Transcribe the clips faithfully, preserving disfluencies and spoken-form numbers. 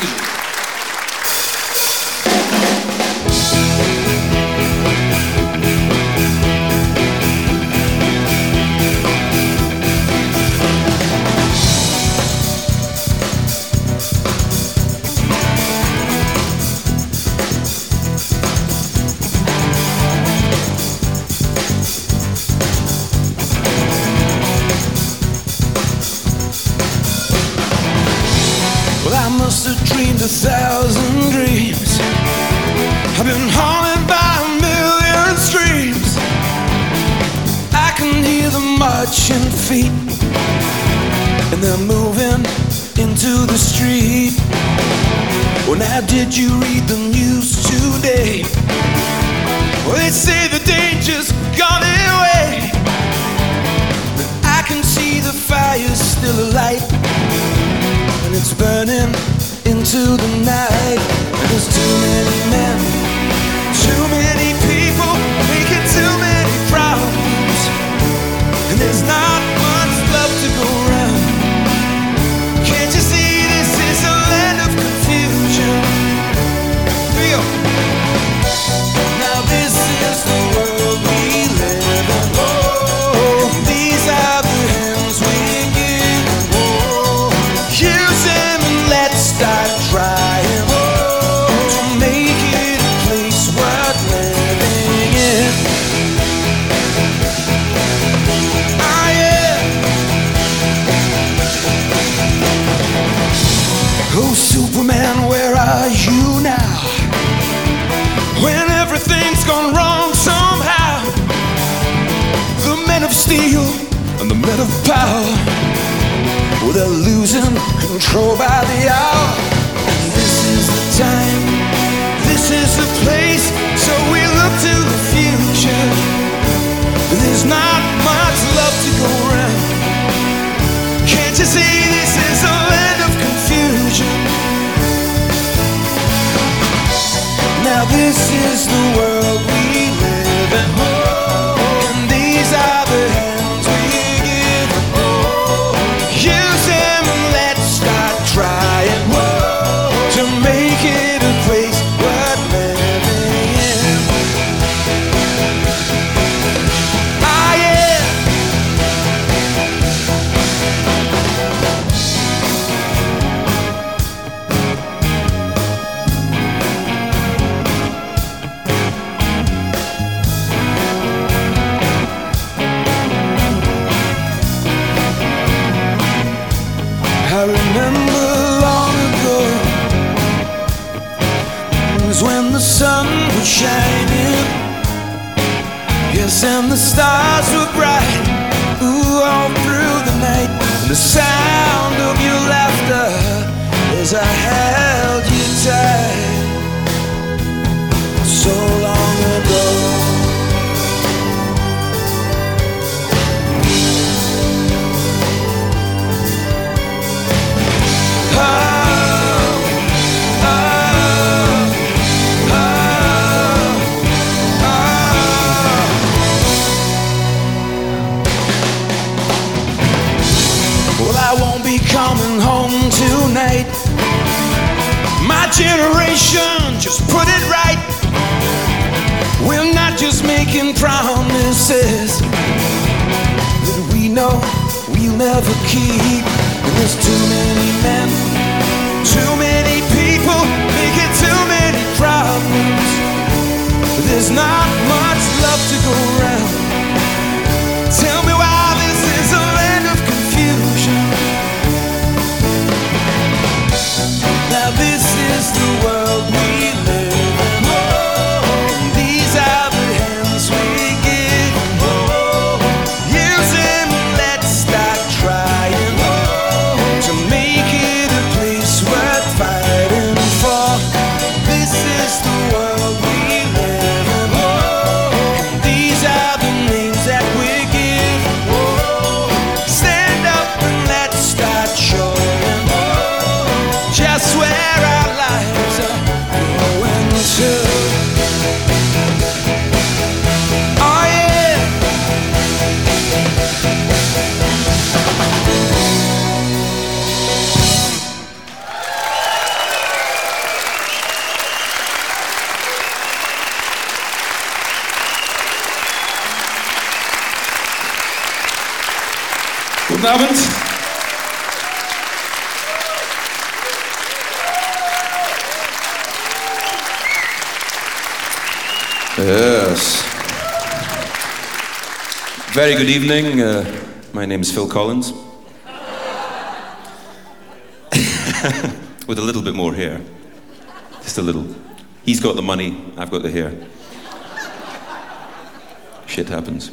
must have dreamed a thousand dreams. I've been haunted by a million streams. I can hear them marching feet, and they're moving into the street. Well, now did you read the news today? Well, they say the danger's gone away, but I can see the fire's still alight, and it's burning into the night. And there's too many men, too many people, making too many problems, and there's not much love to go around. Can't you see this is a land of confusion? Feel. Now this is the world we live in. Oh, these are the hands we give. Oh, use them and let's start trying oh, to make it a place worth living in. Ah, yeah. Oh, Superman, where are you now? When everything's gone wrong somehow, the men of steel and the men of power, well, they're losing control by the hour. This is the time, this is the place, so we look to the future. There's not much love to go around. Can't you see this is a land of confusion? Now this is the world we live in. Oh, and these are the hands we give. Oh, use them and let's start trying oh, to make it a place worth living in. Ah, yeah. I remember long ago, it was when the sun was shining, yes, and the stars were bright, ooh, all through the night, and the sound of your laughter as I held you tight, so long ago. Coming home tonight. My generation just put it right. We're not just making promises that we know we'll never keep. And there's too many men, too many people, making too many problems. There's not much love to go around. Tell me why this is a land of confusion. Now this is the world we live in. Oh, these are the hands we give. Oh, use them and let's start trying oh, to make it a place worth fighting for. This is the world we live in. Oh, these are the Guten Abend. Yes. Very good evening. Uh, my name is Phil Collins. With a little bit more hair. Just a little. He's got the money, I've got the hair. Shit happens.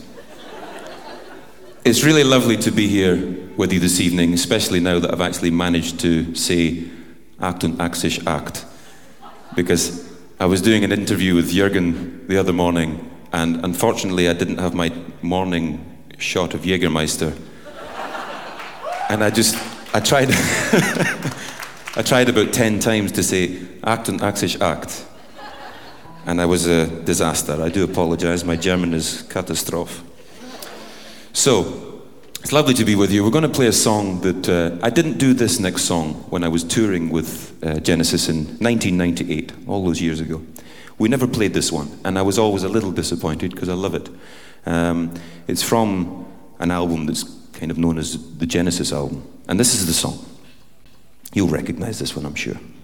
It's really lovely to be here with you this evening, especially now that I've actually managed to say Act und Axish Act. Because I was doing an interview with Jürgen the other morning, and unfortunately I didn't have my morning shot of Jägermeister. And I just, I tried, I tried about ten times to say Act und Axish Act. And I was a disaster. I do apologize, my German is Katastrophe. So, it's lovely to be with you. We're going to play a song that, uh, I didn't do this next song when I was touring with uh, Genesis in nineteen ninety-eight, all those years ago. We never played this one, and I was always a little disappointed because I love it. Um, it's from an album that's kind of known as the Genesis album, and this is the song. You'll recognize this one, I'm sure.